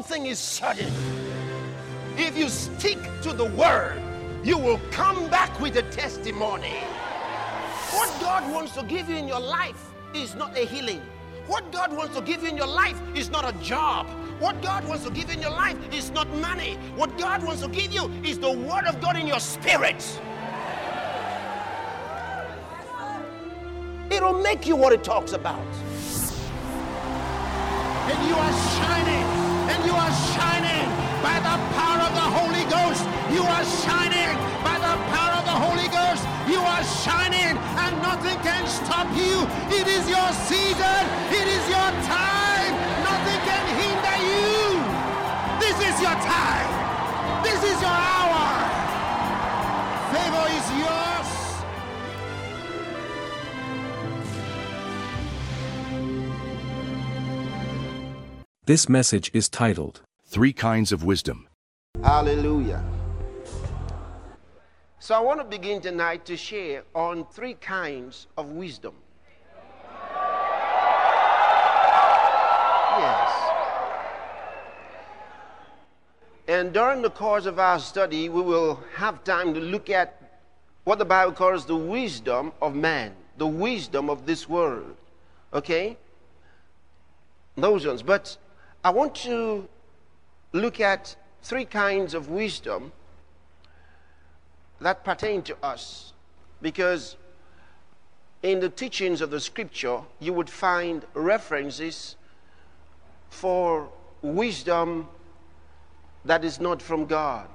thing is certain. If you stick to the word, you will come back with a testimony. What God wants to give you in your life is not a healing. What God wants to give you in your life is not a job. What God wants to give you in your life is not money. What God wants to give you is the word of God in your spirit. It'll make you what it talks about. And you are shining. And you are shining by the power of the Holy Ghost. You are shining by the power of the Holy Ghost. You are shining and nothing can stop you. It is your season. It is your time. Nothing can hinder you. This is your time. This is your hour. Favor is yours. This message is titled, 3 Kinds of Wisdom. Hallelujah. So I want to begin tonight to share on 3 kinds of wisdom. Yes. And during the course of our study, we will have time to look at what the Bible calls the wisdom of man, the wisdom of this world. Okay? Those ones. But I want to look at 3 kinds of wisdom that pertain to us, because in the teachings of the scripture you would find references for wisdom that is not from God.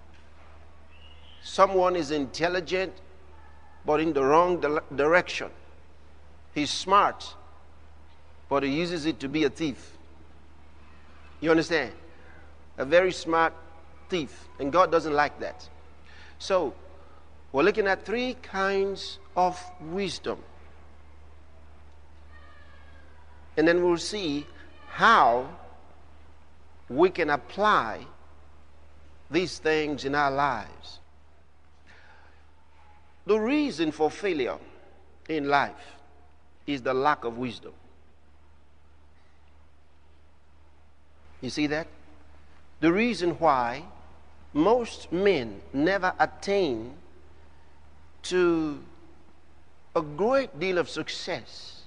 Someone is intelligent but in the wrong direction. He's smart but he uses it to be a thief. You understand? A very smart thief. And God doesn't like that. So, we're looking at 3 kinds of wisdom. And then we'll see how we can apply these things in our lives. The reason for failure in life is the lack of wisdom. You see that? The reason why most men never attain to a great deal of success,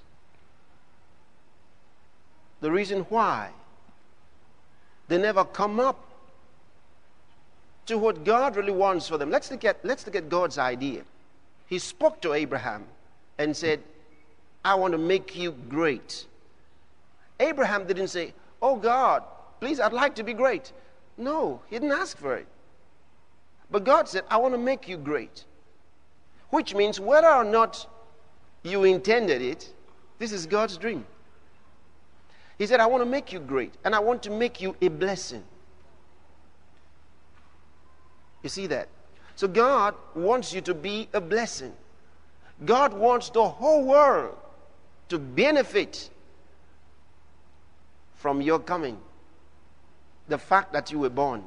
the reason why they never come up to what God really wants for them. Let's look at God's idea. He spoke to Abraham and said, I want to make you great. Abraham didn't say, oh God, please, I'd like to be great. No, he didn't ask for it. But God said, I want to make you great. Which means whether or not you intended it, this is God's dream. He said, I want to make you great, and I want to make you a blessing. You see that? So God wants you to be a blessing. God wants the whole world to benefit from your coming. The fact that you were born.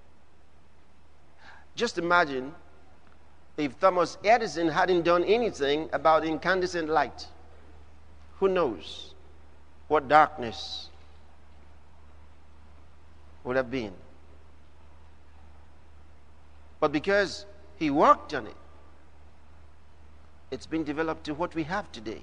Just imagine if Thomas Edison hadn't done anything about incandescent light. Who knows what darkness would have been. But because he worked on it, it's been developed to what we have today.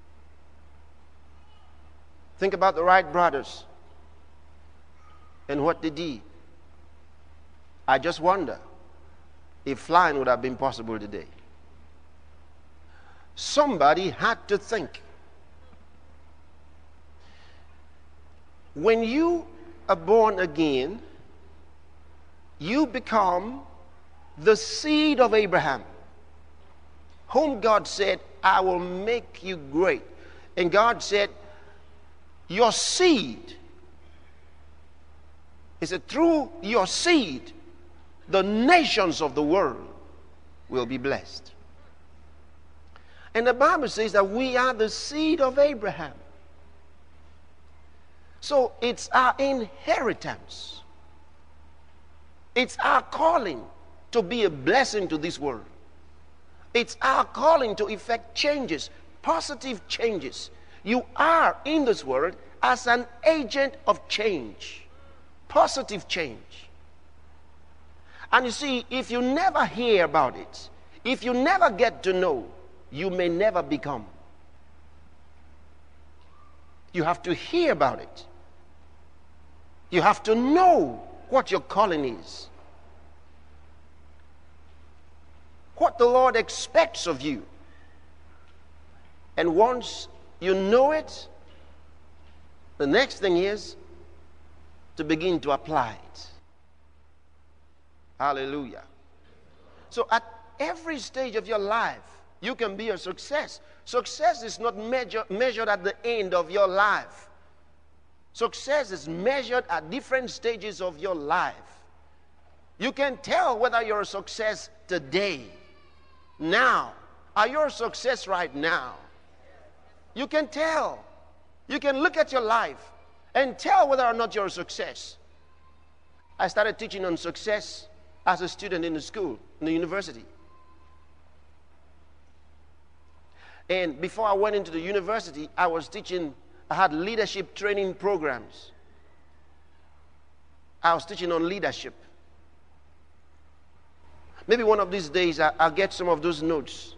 Think about the Wright brothers and what they did. I just wonder if flying would have been possible today. Somebody had to think. When you are born again, you become the seed of Abraham, whom God said, I will make you great. And God said, your seed, he said, through your seed, the nations of the world will be blessed. And the Bible says that we are the seed of Abraham. So it's our inheritance. It's our calling to be a blessing to this world. It's our calling to effect changes, positive changes. You are in this world as an agent of change. positive change. And you see, if you never hear about it, if you never get to know, you may never become. You have to hear about it. You have to know what your calling is, what the Lord expects of you. And once you know it, the next thing is to begin to apply it. Hallelujah. So at every stage of your life, you can be a success. Success is not measured at the end of your life. Success is measured at different stages of your life. You can tell whether you're a success today, now. Are you a success right now? You can tell. You can look at your life and tell whether or not you're a success. I started teaching on success as a student in the school, in the university. And before I went into the university, I had leadership training programs. I was teaching on leadership. Maybe one of these days I'll get some of those notes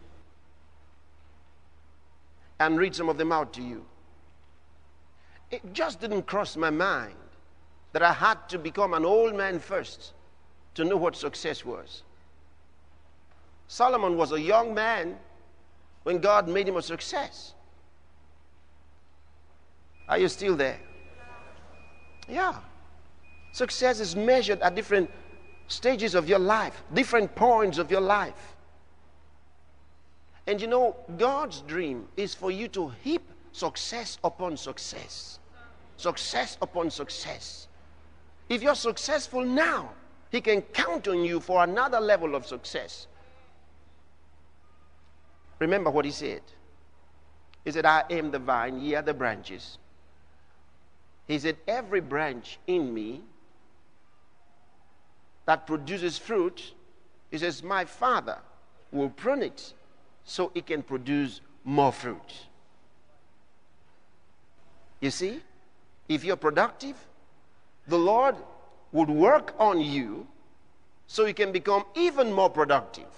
and read some of them out to you. It just didn't cross my mind that I had to become an old man first to know what success was. Solomon was a young man when God made him a success. Are you still there? Yeah. Success is measured at different stages of your life, different points of your life. And you know, God's dream is for you to heap success upon success. Success upon success. If you're successful now, He can count on you for another level of success. Remember what He said. He said, I am the vine, ye are the branches. He said, every branch in me that produces fruit, He says, my Father will prune it so it can produce more fruit. You see, if you're productive, the Lord would work on you so you can become even more productive.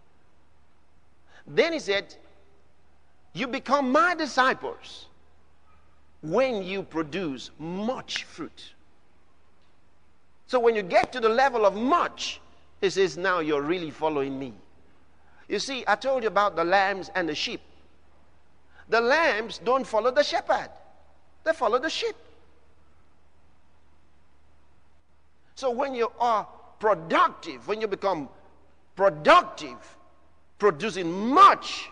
Then He said, you become my disciples when you produce much fruit. So when you get to the level of much, He says, now you're really following me. You see, I told you about the lambs and the sheep. The lambs don't follow the shepherd. They follow the sheep. So when you are productive, when you become productive, producing much,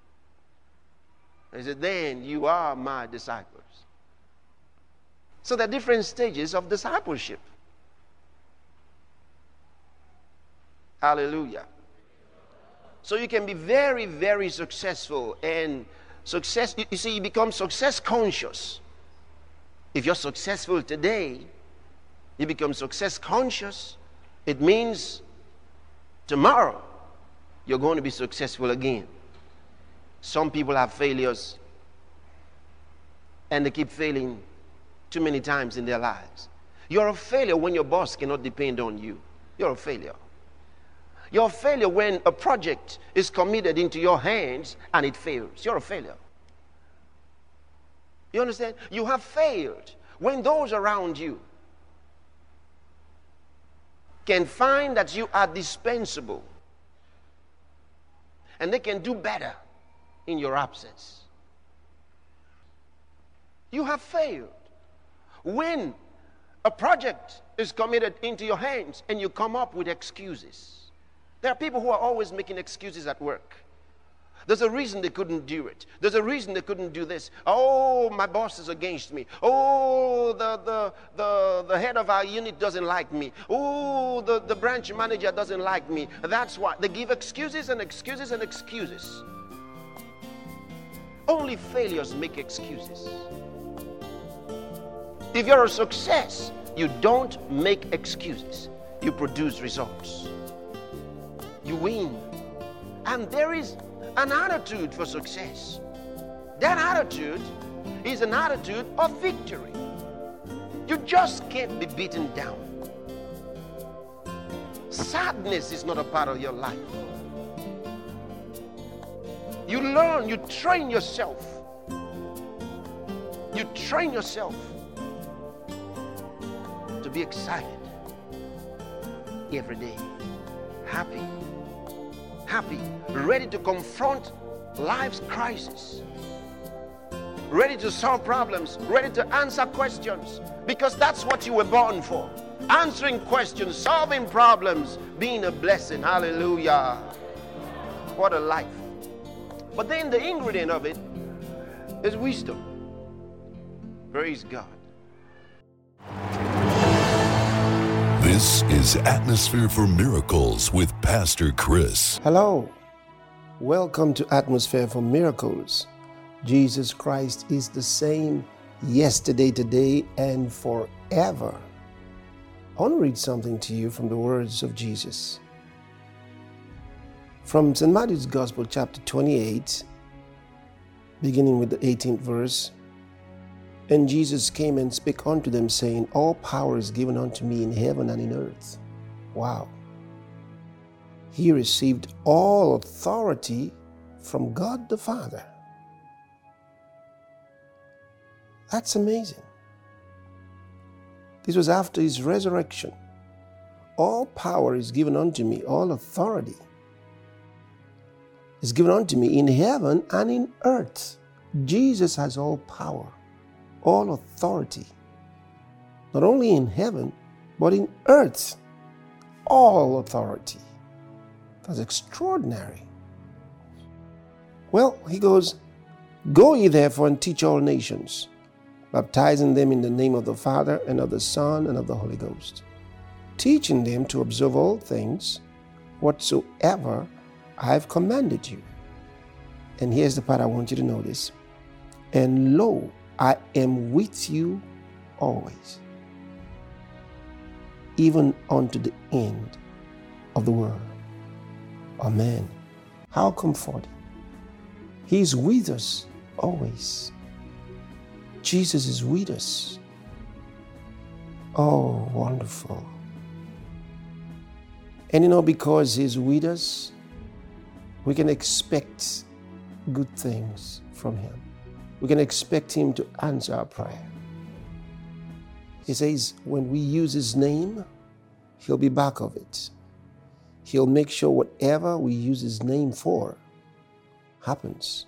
He said, then you are my disciples. So there are different stages of discipleship. Hallelujah. So you can be very, very successful. And success, you see, you become success conscious. If you're successful today, you become success conscious. It means tomorrow you're going to be successful again. Some people have failures and they keep failing too many times in their lives. You're a failure when your boss cannot depend on you. You're a failure. You're a failure when a project is committed into your hands and it fails. You're a failure. You understand? You have failed when those around you can find that you are dispensable and they can do better in your absence. You have failed when a project is committed into your hands and you come up with excuses. There are people who are always making excuses at work. There's a reason they couldn't do it. There's a reason they couldn't do this. Oh, my boss is against me. Oh, the head of our unit doesn't like me. Oh, the branch manager doesn't like me. That's why. They give excuses and excuses and excuses. Only failures make excuses. If you're a success, you don't make excuses. You produce results. You win. And there is an attitude for success. That attitude is an attitude of victory. You just can't be beaten down. Sadness is not a part of your life. You learn, you train yourself. You train yourself to be excited every day. Happy, ready to confront life's crisis, ready to solve problems, ready to answer questions, because that's what you were born for. Answering questions, solving problems, being a blessing. Hallelujah. What a life. But then the ingredient of it is wisdom. Praise God. This is Atmosphere for Miracles with Pastor Chris. Hello. Welcome to Atmosphere for Miracles. Jesus Christ is the same yesterday, today, and forever. I want to read something to you from the words of Jesus. From St. Matthew's Gospel, chapter 28, beginning with the 18th verse. And Jesus came and spake unto them, saying, All power is given unto me in heaven and in earth. Wow. He received all authority from God the Father. That's amazing. This was after his resurrection. All power is given unto me, all authority is given unto me in heaven and in earth. Jesus has all power, all authority, not only in heaven, but in earth. All authority. That's extraordinary. Well, he goes, Go ye therefore and teach all nations, baptizing them in the name of the Father and of the Son and of the Holy Ghost, teaching them to observe all things whatsoever I have commanded you. And here's the part I want you to notice. And lo, I am with you always, even unto the end of the world. Amen. How comforting. He's with us always. Jesus is with us. Oh, wonderful. And because he's with us, we can expect good things from him. We can expect him to answer our prayer. He says, when we use his name, he'll be back of it. He'll make sure whatever we use his name for happens.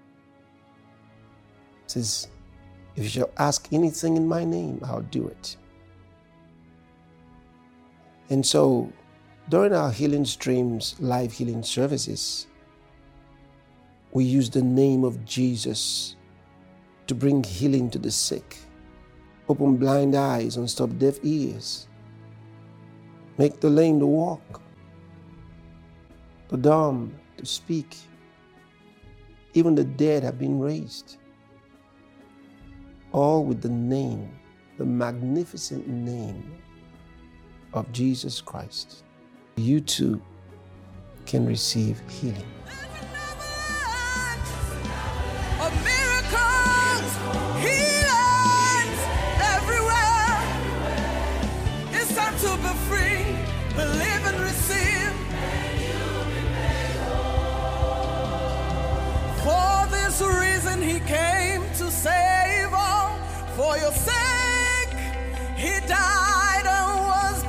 He says, if you shall ask anything in my name, I'll do it. And so, during our Healing Streams live healing services, we use the name of Jesus to bring healing to the sick, open blind eyes, unstop deaf ears, make the lame to walk, the dumb to speak. Even the dead have been raised. All with the name, the magnificent name of Jesus Christ. You too can receive healing. Of miracles, healings everywhere. It's time to be free, believe and receive. For this reason he came to save all. For your sake he died and was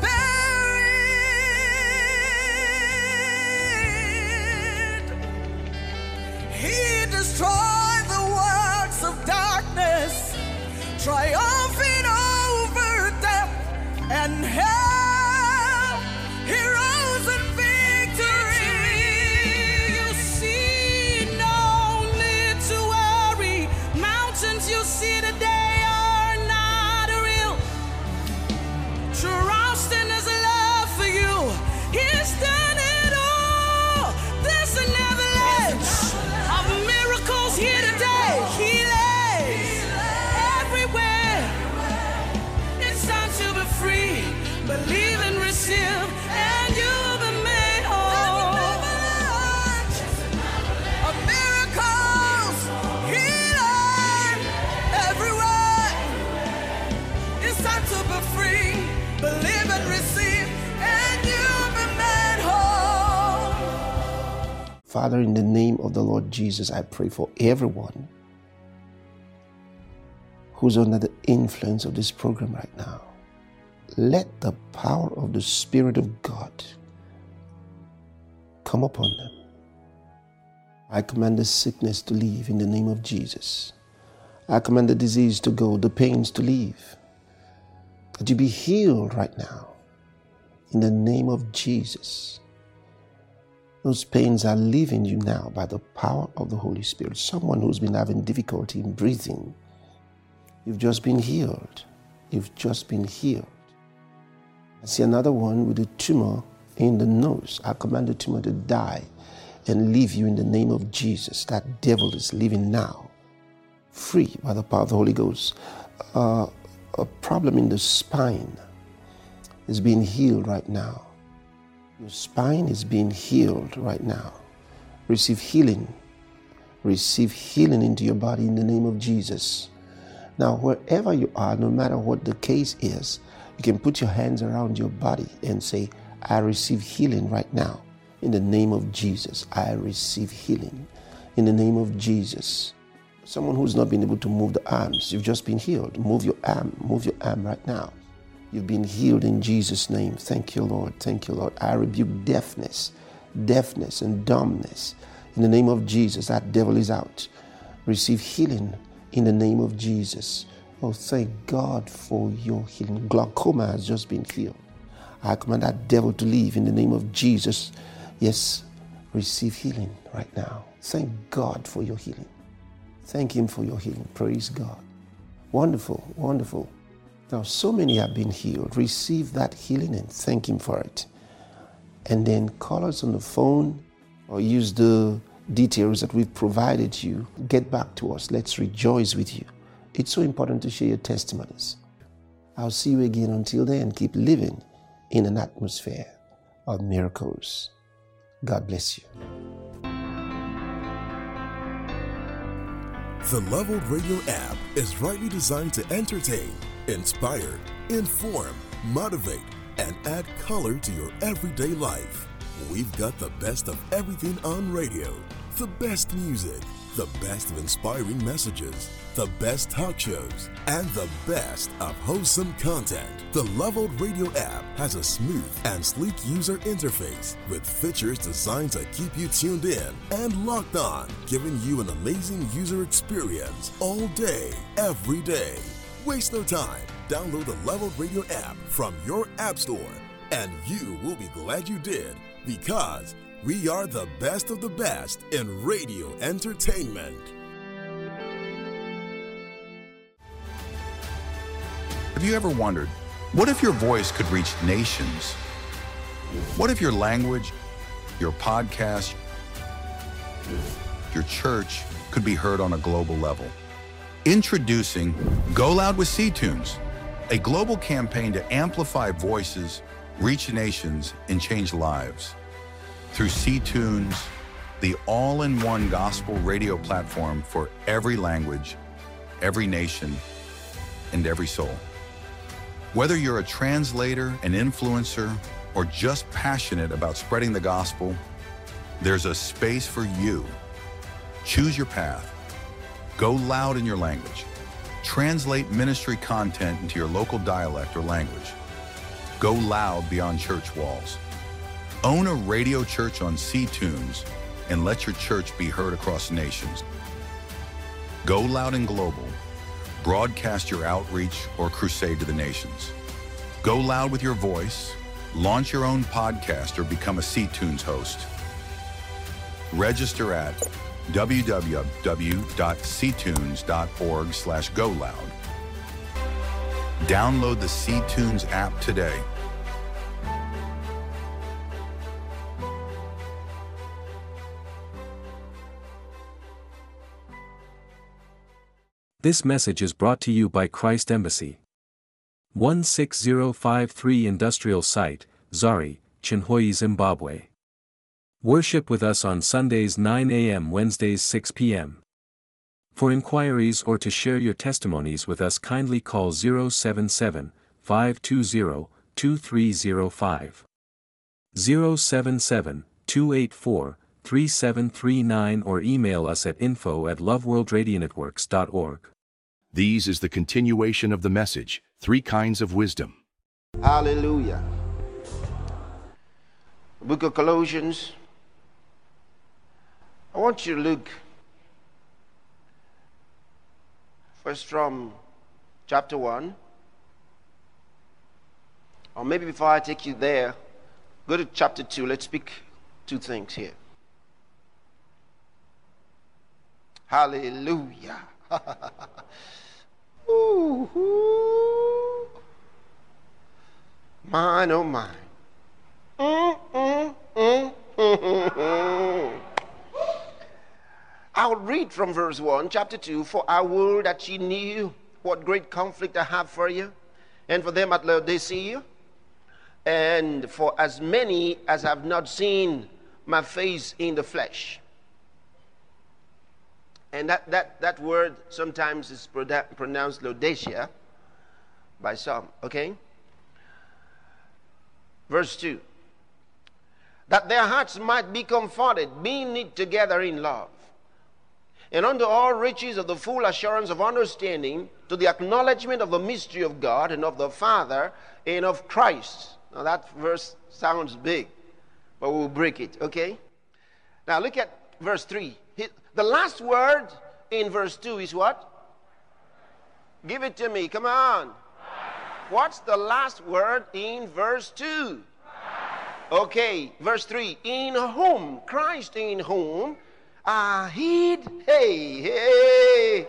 buried. He destroyed the works of darkness, triumphing over death and hell. He rose in victory. You see no need to worry. Mountains you see today are not real. Trust in his love for you. He's done it all. There's an avalanche of miracles here today. Healing everywhere. It's time to be free, but Father, in the name of the Lord Jesus, I pray for everyone who's under the influence of this program right now. Let the power of the Spirit of God come upon them. I command the sickness to leave in the name of Jesus. I command the disease to go, the pains to leave. That you be healed right now in the name of Jesus. Those pains are leaving you now by the power of the Holy Spirit. Someone who's been having difficulty in breathing, you've just been healed. You've just been healed. I see another one with a tumor in the nose. I command the tumor to die and leave you in the name of Jesus. That devil is leaving now, free by the power of the Holy Ghost. A problem in the spine is being healed right now. Your spine is being healed right now. Receive healing. Receive healing into your body in the name of Jesus. Now, wherever you are, no matter what the case is, you can put your hands around your body and say, I receive healing right now. In the name of Jesus, I receive healing. In the name of Jesus. Someone who's not been able to move the arms, you've just been healed. Move your arm right now. You've been healed in Jesus' name. Thank you, Lord. Thank you, Lord. I rebuke deafness and dumbness. In the name of Jesus, that devil is out. Receive healing in the name of Jesus. Oh, thank God for your healing. Glaucoma has just been healed. I command that devil to leave in the name of Jesus. Yes, receive healing right now. Thank God for your healing. Thank Him for your healing. Praise God. Wonderful, wonderful. Now, so many have been healed. Receive that healing and thank Him for it. And then call us on the phone or use the details that we've provided you. Get back to us. Let's rejoice with you. It's so important to share your testimonies. I'll see you again. Until then, keep living in an atmosphere of miracles. God bless you. The Leveled Radio app is rightly designed to entertain, inspire, inform, motivate, and add color to your everyday life. We've got the best of everything on radio, the best music, the best of inspiring messages, the best talk shows, and the best of wholesome content. The Leveled Radio app has a smooth and sleek user interface with features designed to keep you tuned in and locked on, giving you an amazing user experience all day, every day. Waste no time. Download the Leveled Radio app from your app store, and you will be glad you did, because we are the best of the best in radio entertainment. Have you ever wondered, what if your voice could reach nations? What if your language, your podcast, your church could be heard on a global level? Introducing Go Loud with C-Tunes, a global campaign to amplify voices, reach nations, and change lives. Through C-Tunes, the all-in-one gospel radio platform for every language, every nation, and every soul. Whether you're a translator, an influencer, or just passionate about spreading the gospel, there's a space for you. Choose your path. Go loud in your language. Translate ministry content into your local dialect or language. Go loud beyond church walls. Own a radio church on C-Tunes and let your church be heard across nations. Go loud and global. Broadcast your outreach or crusade to the nations. Go loud with your voice. Launch your own podcast or become a C-Tunes host. Register at www.ctunes.org/goloud. Download the C-Tunes app today. This message is brought to you by Christ Embassy. 16053 Industrial Site, Zari, Chinhoyi, Zimbabwe. Worship with us on Sundays 9 a.m. Wednesdays 6 p.m. For inquiries or to share your testimonies with us, kindly call 077-520-2305. 077-284-3305. 3739 or email us at info@loveworldradionetworks.org. These is the continuation of the message, 3 Kinds of Wisdom. Hallelujah. Book of Colossians. I want you to look first from chapter 1. Or maybe before I take you there, go to chapter 2. Let's speak 2 things here. Hallelujah. Ooh, ooh. Mine, oh mine. I'll read from verse 1, chapter 2. For I would that ye knew what great conflict I have for you, and for them at Laodicea, and for as many as have not seen my face in the flesh. And that word sometimes is pronounced Laodicea by some, okay? Verse 2. That their hearts might be comforted, being knit together in love, and unto all riches of the full assurance of understanding, to the acknowledgement of the mystery of God and of the Father and of Christ. Now that verse sounds big, but we'll break it, okay? Now look at verse 3. The last word in verse 2 is what? Give it to me, come on. What's the last word in verse 2? Okay, verse 3. In whom, Christ in whom, hid, hey.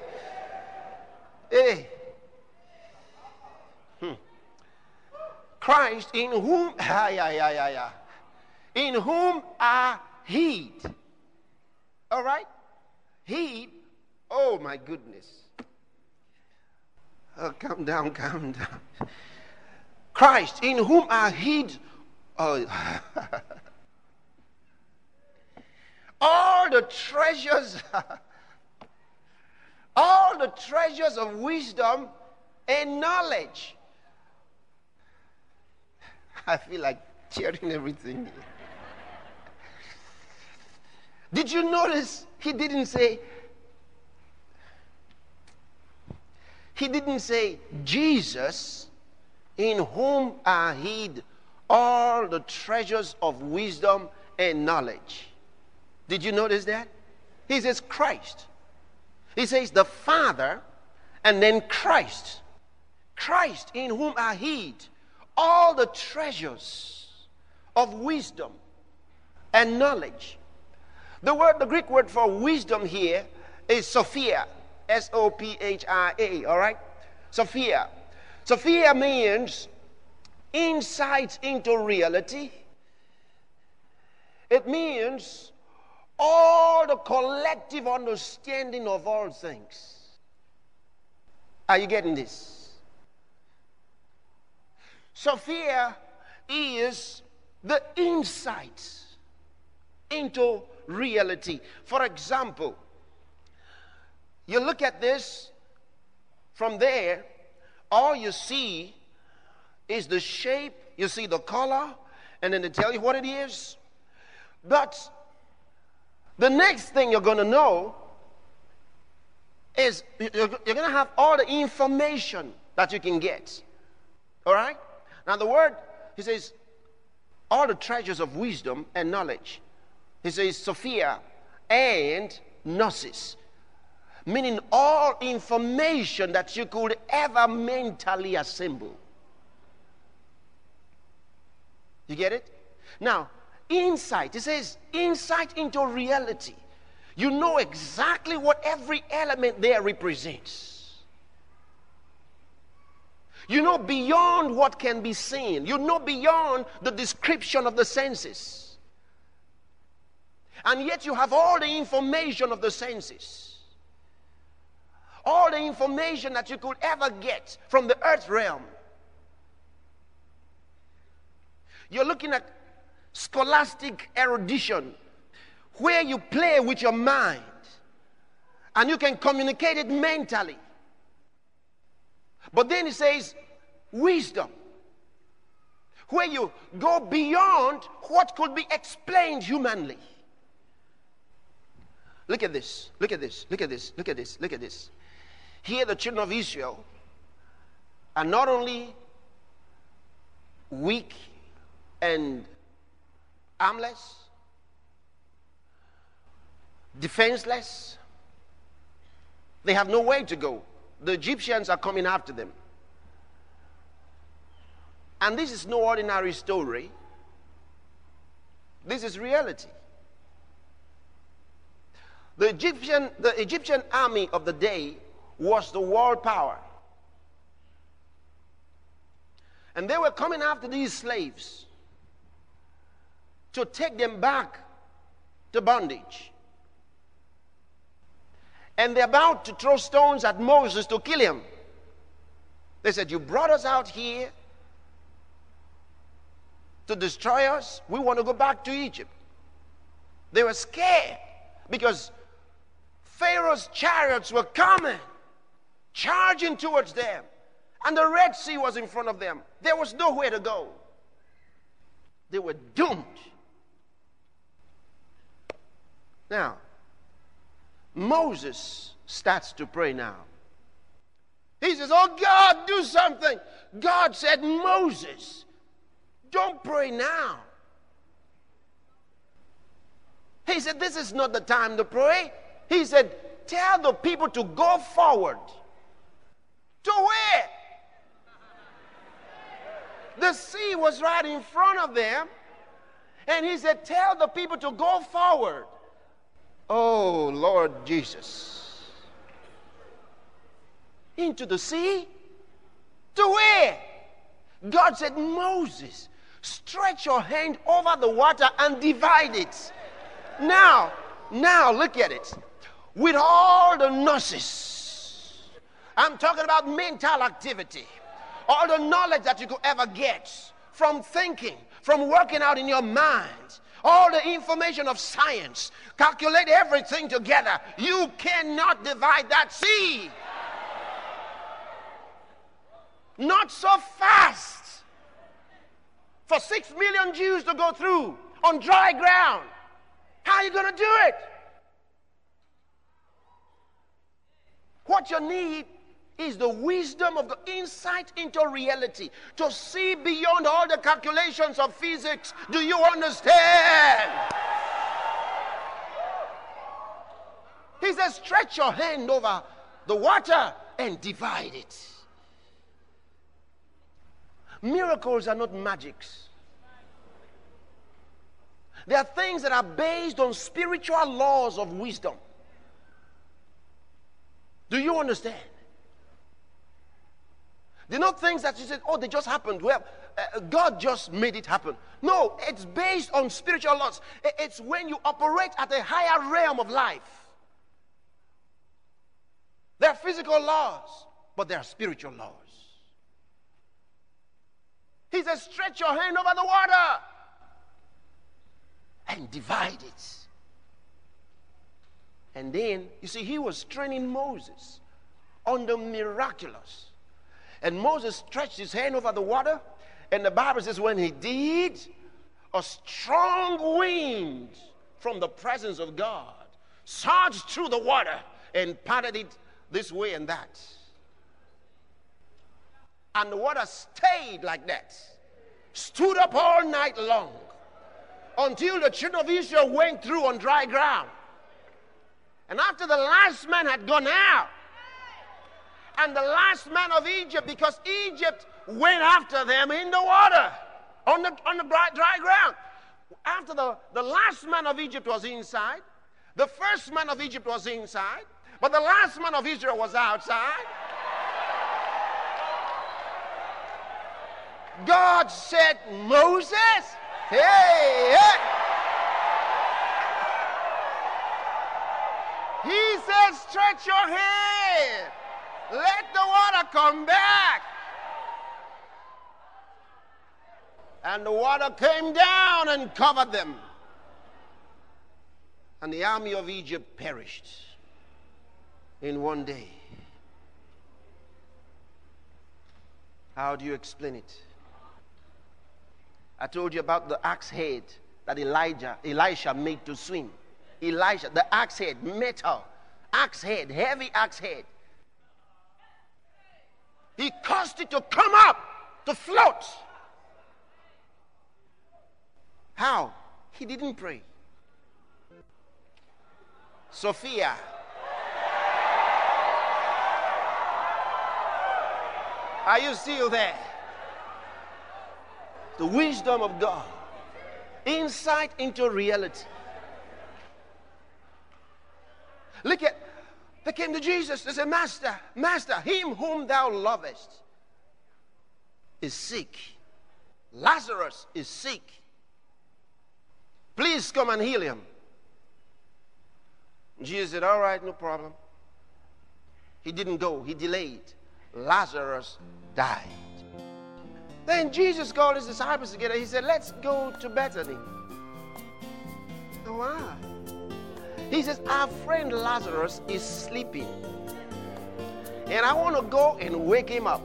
Christ in whom, in whom are hid. All right? Hid, oh my goodness. Oh, calm down. Christ in whom are hid. Oh. all the treasures of wisdom and knowledge. I feel like cheering everything. Did you notice he didn't say Jesus, in whom are hid all the treasures of wisdom and knowledge? Did you notice that? He says Christ. He says the Father and then Christ. Christ, in whom are hid all the treasures of wisdom and knowledge. The Greek word for wisdom here is Sophia, S-O-P-H-I-A, all right? Sophia. Sophia means insight into reality. It means all the collective understanding of all things. Are you getting this? Sophia is the insight into reality. For example, you look at this from there, all you see is the shape, you see the color, and then they tell you what it is. But the next thing you're going to know is you're going to have all the information that you can get. All right? Now the word, he says, all the treasures of wisdom and knowledge. He says Sophia and Gnosis, meaning all information that you could ever mentally assemble. You get it? Now, insight. It says insight into reality. You know exactly what every element there represents. You know beyond what can be seen. You know beyond the description of the senses. And yet you have all the information of the senses. All the information that you could ever get from the earth realm. You're looking at scholastic erudition, where you play with your mind and you can communicate it mentally. But then it says wisdom, where you go beyond what could be explained humanly. Look at this. Look at this. Look at this. Look at this. Look at this. Here the children of Israel are not only weak and armless, defenseless. They have no way to go. The Egyptians are coming after them. And this is no ordinary story. This is reality. The Egyptian army of the day was the world power. And they were coming after these slaves to take them back to bondage. And they're about to throw stones at Moses to kill him. They said, you brought us out here to destroy us. We want to go back to Egypt. They were scared because Pharaoh's chariots were coming, charging towards them. And the Red Sea was in front of them. There was nowhere to go. They were doomed. Now, Moses starts to pray now. He says, oh God, do something. God said, Moses, don't pray now. He said, this is not the time to pray. He said, tell the people to go forward. To where? The sea was right in front of them. And he said, tell the people to go forward. Oh, Lord Jesus. Into the sea? To where? God said, Moses, stretch your hand over the water and divide it. Now, look at it. With all the gnosis, I'm talking about mental activity, all the knowledge that you could ever get from thinking, from working out in your mind, all the information of science, calculate everything together. You cannot divide that sea. Not so fast. For 6 million Jews to go through on dry ground. How are you going to do it? What you need is the wisdom of the insight into reality, to see beyond all the calculations of physics. Do you understand? He says, stretch your hand over the water and divide it. Miracles are not magics. They are things that are based on spiritual laws of wisdom. Do you understand? They're not things that you said, oh, they just happened. Well, God just made it happen. No, it's based on spiritual laws. It's when you operate at a higher realm of life. There are physical laws, but there are spiritual laws. He says, stretch your hand over the water and divide it. And then, you see, he was training Moses on the miraculous. And Moses stretched his hand over the water, and the Bible says when he did, a strong wind from the presence of God surged through the water and parted it this way and that. And the water stayed like that, stood up all night long, until the children of Israel went through on dry ground. And after the last man had gone out, and the last man of Egypt, because Egypt went after them in the water, on the dry ground. After the last man of Egypt was inside, the first man of Egypt was inside, but the last man of Israel was outside. God said, Moses, hey. He said, stretch your hand. Let the water come back. And the water came down and covered them. And the army of Egypt perished in one day. How do you explain it? I told you about the axe head that Elisha made to swim. Elijah, the axe head, metal, axe head, heavy axe head. He caused it to come up, to float. How? He didn't pray. Sophia. Are you still there? The wisdom of God. Insight into reality. Look at, they came to Jesus. They said, Master, Master, him whom thou lovest is sick. Lazarus is sick. Please come and heal him. Jesus said, all right, no problem. He didn't go. He delayed. Lazarus died. Then Jesus called his disciples together. He said, let's go to Bethany. Why? He says, our friend Lazarus is sleeping. And I want to go and wake him up.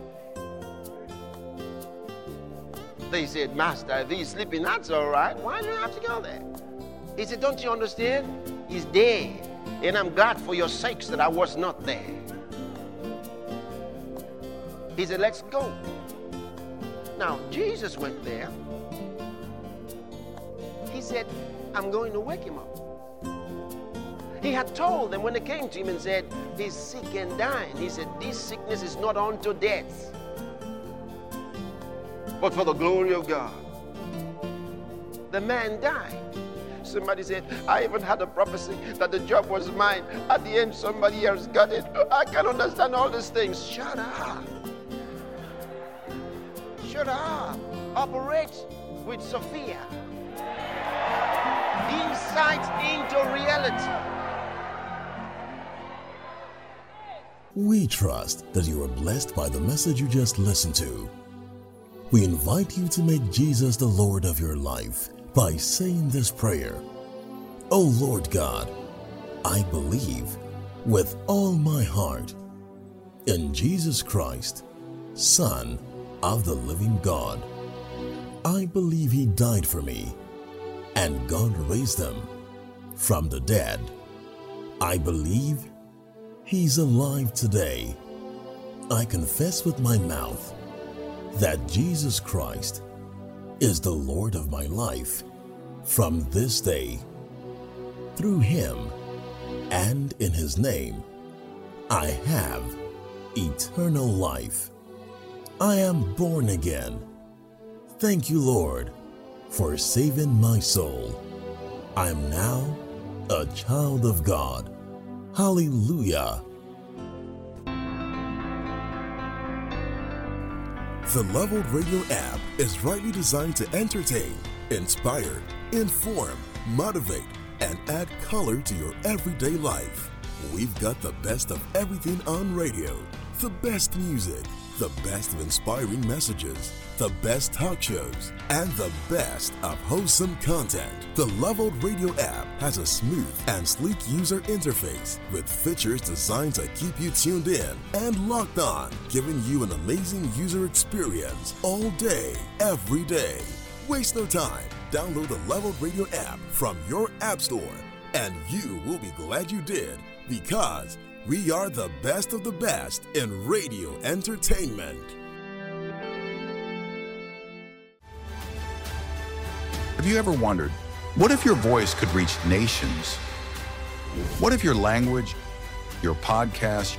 They said, Master, if he's sleeping, that's all right. Why do you have to go there? He said, don't you understand? He's dead. And I'm glad for your sakes that I was not there. He said, let's go. Now, Jesus went there. He said, I'm going to wake him up. He had told them when they came to him and said, he's sick and dying. He said, this sickness is not unto death, but for the glory of God. The man died. Somebody said, I even had a prophecy that the job was mine. At the end, somebody else got it. I can't understand all these things. Shut up. Shut up. Operate with Sophia. Insight into reality. We trust that you are blessed by the message you just listened to. We invite you to make Jesus the Lord of your life by saying this prayer. O Lord God, I believe with all my heart in Jesus Christ, Son of the living God. I believe He died for me and God raised Him from the dead. I believe He's alive today. I confess with my mouth that Jesus Christ is the Lord of my life from this day. Through Him and in His name, I have eternal life. I am born again. Thank you, Lord, for saving my soul. I am now a child of God. Hallelujah. The Leveled Radio app is rightly designed to entertain, inspire, inform, motivate, and add color to your everyday life. We've got the best of everything on radio, the best music, the best of inspiring messages, the best talk shows, and the best of wholesome content. The Leveled Radio app has a smooth and sleek user interface with features designed to keep you tuned in and locked on, giving you an amazing user experience all day, every day. Waste no time. Download the Leveled Radio app from your app store, and you will be glad you did, because we are the best of the best in radio entertainment. Have you ever wondered, what if your voice could reach nations? What if your language, your podcast,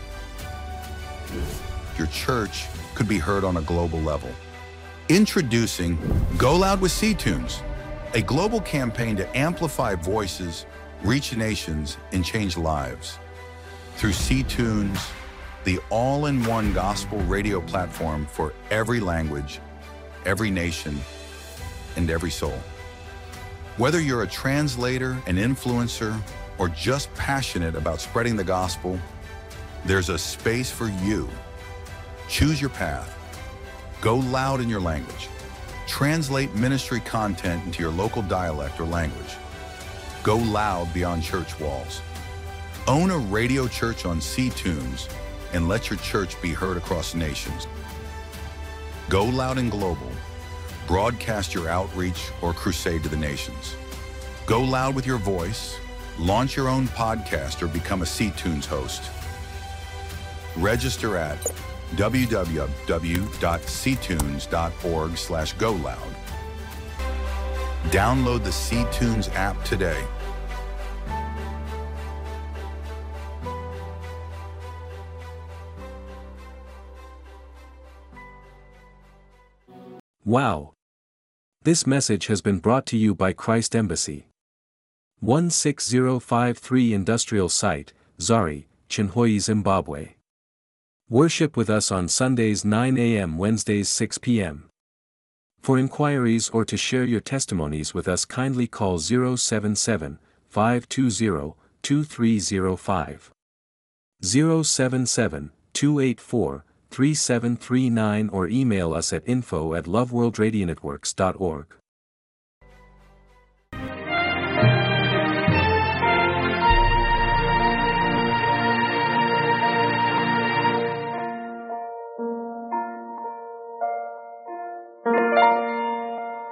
your church could be heard on a global level? Introducing Go Loud with C-Tunes, a global campaign to amplify voices, reach nations, and change lives. Through C-Tunes, the all-in-one gospel radio platform for every language, every nation, and every soul. Whether you're a translator, an influencer, or just passionate about spreading the gospel, there's a space for you. Choose your path. Go loud in your language. Translate ministry content into your local dialect or language. Go loud beyond church walls. Own a radio church on C-Tunes and let your church be heard across nations. Go loud and global. Broadcast your outreach or crusade to the nations. Go loud with your voice. Launch your own podcast or become a C-Tunes host. Register at www.ctunes.org/GoLoud. Download the C-Tunes app today. Wow! This message has been brought to you by Christ Embassy. 16053 Industrial Site, Zari, Chinhoyi, Zimbabwe. Worship with us on Sundays 9 a.m. Wednesdays 6 p.m. For inquiries or to share your testimonies with us, kindly call 077-520-2305. 077-284-3739 or email us at info@loveworldradionetworks.org.